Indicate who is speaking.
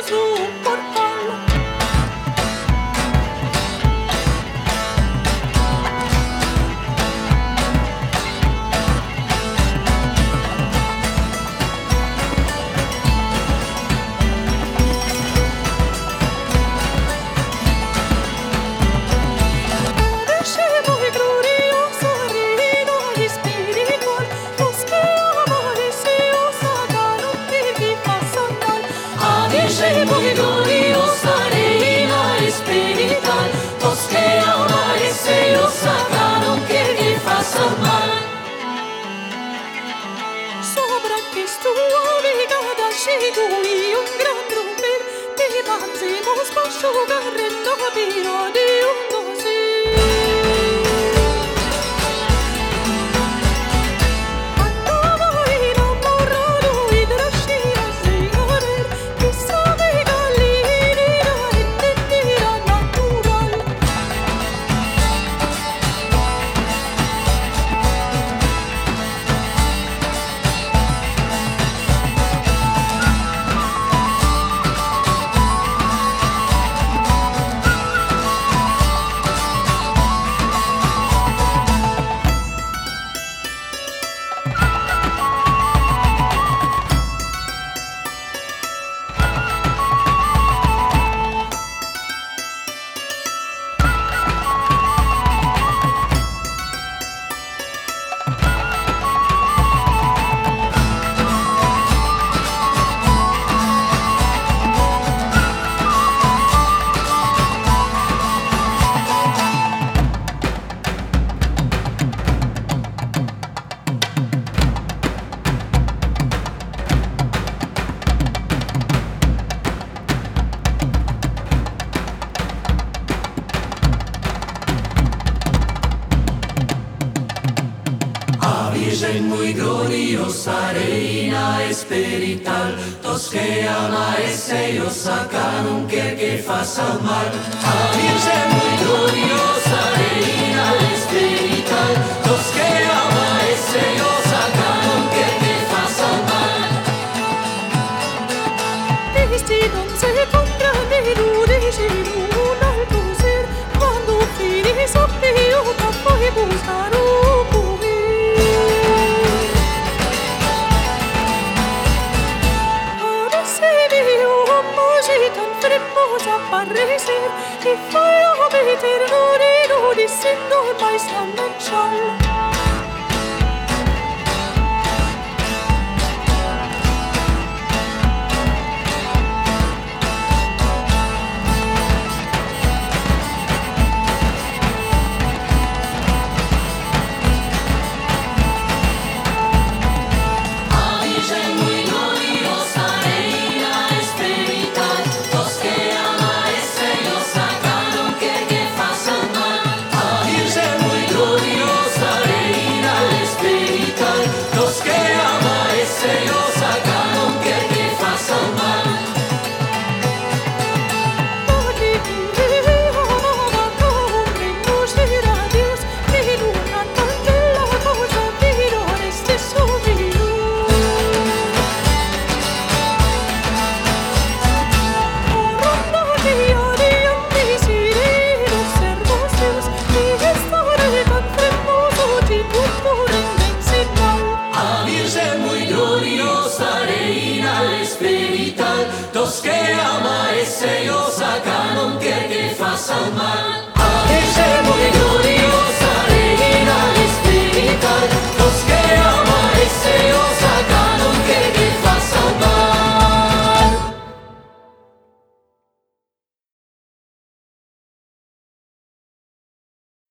Speaker 1: su portal.
Speaker 2: Muy gloriosa, reina espiritual, los que aman ese lo sacaron que façam mal.
Speaker 1: Sopra Cristo obrigada chego e gran romper, te manzemos baixo garrendo a vira de doce.
Speaker 2: Virgen muy gloriosa, reina espiritual, los que ama ese lo sacaron que façam mal. Virgen muy gloriosa, reina espiritual, los que ama ese lo sacaron que façam mal.
Speaker 1: Vestidonse contra de un alto ser, cuando finis appio tappo e buscaro. Apparecer e farò vedere l'orino di sendo e mai stanno in cielo.
Speaker 2: Los que ama ese lo sacaron que façam mal. A Virgen muy